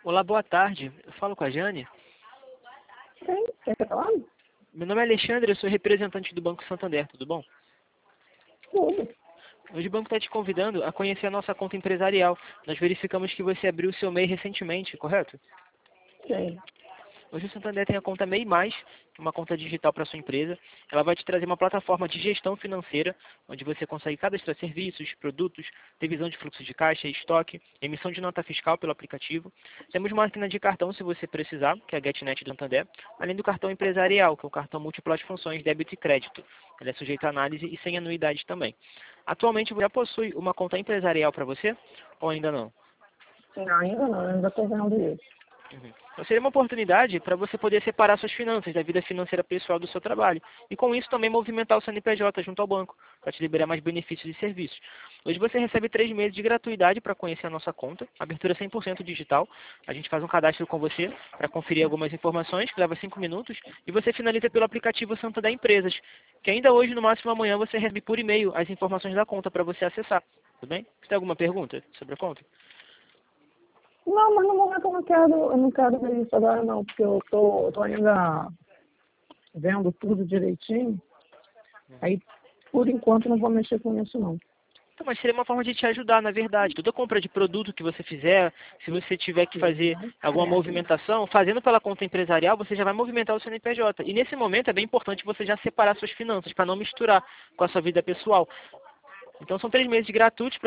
Olá, boa tarde. Eu falo com a Jane. Quem tá falando? Meu nome é Alexandre, eu sou representante do Banco Santander, tudo bom? Tudo. Hoje o banco está te convidando a conhecer a nossa conta empresarial. Nós verificamos que você abriu o seu MEI recentemente, correto? Sim. Hoje o Santander tem a conta MEI+, uma conta digital para sua empresa. Ela vai te trazer uma plataforma de gestão financeira, onde você consegue cadastrar serviços, produtos, revisão de fluxo de caixa e estoque, emissão de nota fiscal pelo aplicativo. Temos máquina de cartão, se você precisar, que é a GetNet do Santander, além do cartão empresarial, que é o cartão múltiplas funções, débito e crédito. Ele é sujeito a análise e sem anuidade também. Atualmente, você já possui uma conta empresarial para você ou ainda não? Não, ainda não, ainda estou vendo isso. Uhum. Então seria uma oportunidade para você poder separar suas finanças da vida financeira pessoal do seu trabalho. E com isso também movimentar o CNPJ junto ao banco, para te liberar mais benefícios e serviços. Hoje você recebe 3 meses de gratuidade para conhecer a nossa conta, abertura 100% digital. A gente faz um cadastro com você para conferir algumas informações, que leva 5 minutos, e você finaliza pelo aplicativo Santander Empresas, que ainda hoje, no máximo amanhã, você recebe por e-mail as informações da conta para você acessar. Tudo bem? Você tem alguma pergunta sobre a conta? Não, mas no momento eu não quero ver isso agora não, porque eu tô ainda vendo tudo direitinho. Aí, por enquanto, não vou mexer com isso não. Então, mas seria uma forma de te ajudar, na verdade. Toda compra de produto que você fizer, se você tiver que fazer alguma movimentação, fazendo pela conta empresarial, você já vai movimentar o CNPJ. E nesse momento é bem importante você já separar suas finanças, para não misturar com a sua vida pessoal. Então são 3 meses gratuitos